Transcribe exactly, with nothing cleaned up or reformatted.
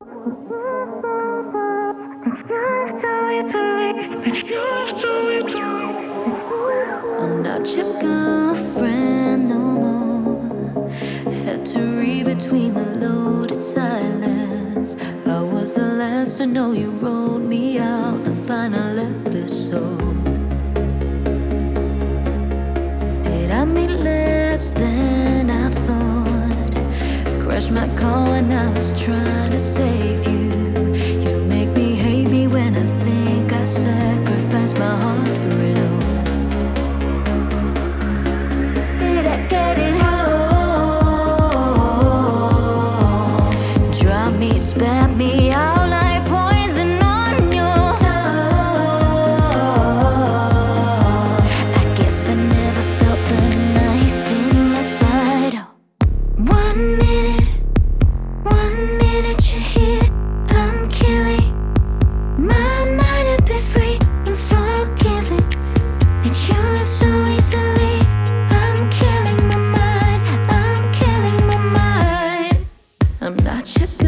I'm not your girlfriend no more. Had to read between the loaded silence. I was the last to know you wrote me out the final episode. Did I mean less than I thought? Crashed my car when I was trying to save you. You make me hate me when I think I sacrificed my heart for it all. Did I get it wrong? Drop me, spat me out like poison on your tongue. I guess I never felt the knife in my side. One minute, one minute you're here, I'm killing my mind to be free and forgiving. And you live so easily. I'm killing my mind, I'm killing my mind. I'm not your